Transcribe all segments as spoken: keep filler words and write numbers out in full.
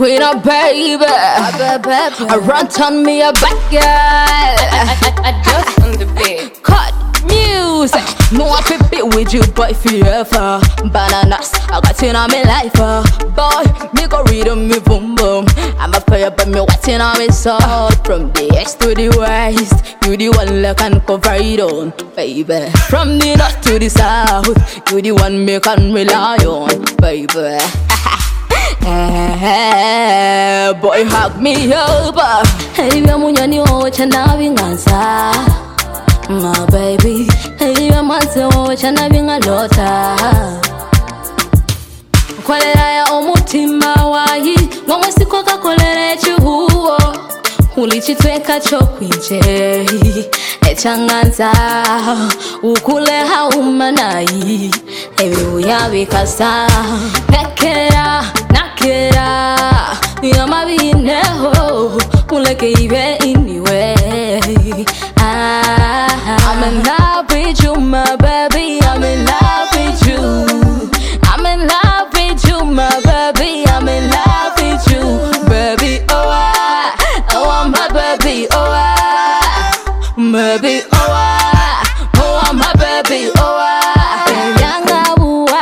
queen of baby. I run on me a back girl. I, I, I just on the bed. Cut music. No I fit bit with you boy forever. Bananas, I got in on me life uh. Boy, me go read on me boom boom. I'm a fire but me watching on me soul. From the east to the west, you the one that can cover it on, baby. From the north to the south, you the one me can rely on, baby. Hey, boy, hug me over. Hey, we are munyani ocha na vinganza, my baby. Hey, we are manse ocha na vingalota. Kolera ya omutima wayi, ngomwe sikoka kolera echihuo. Ulichitweka chokwinje, echanganza, ukule haumanayi. Ewe uyabikasa, nekera, nakera, yamabineho, uleke ibe anyway. Ah, I'm in love with you, my baby, I'm in love with you. I'm in love with you, my baby, I'm in love with you, baby, oh ah, oh my baby, oh ah, baby, oh ah, oh my baby, oh ah, yanga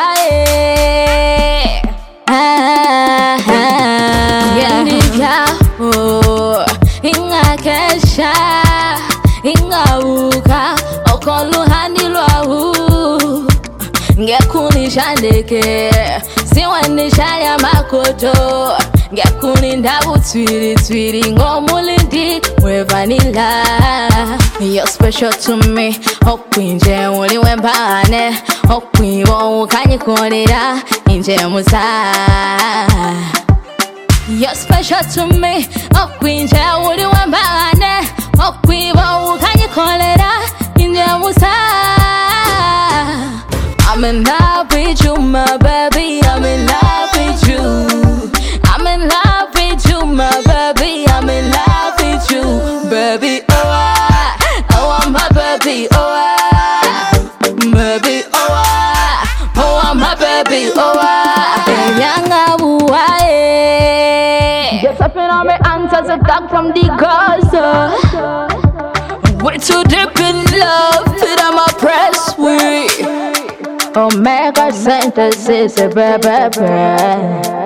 buae, ah ah, yandika oh, inga kesha, inga uka, okolu handilwa u. Ngekuni shandeke, siwani shaya makoto. Ngekuni ndabu twiri twiri, ngomulindi we vanilla. You're special to me, okwinje uli wembane. Okwiwo ukanyikolera, inje musa. You're special to me, okwinje uli wembane. Okwiwo ukanyikolera, inje musa. I'm in love with you, my baby, I'm in love with you. I'm in love with you, my baby, I'm in love with you. Baby, oh ah, oh my baby, oh ah, baby, oh ah, oh my baby, oh ah. Yanga buae, just up in on me answers a tag from the Gaza. We're too deep in love, fit on my press we. Omega synthesis, baby, baby.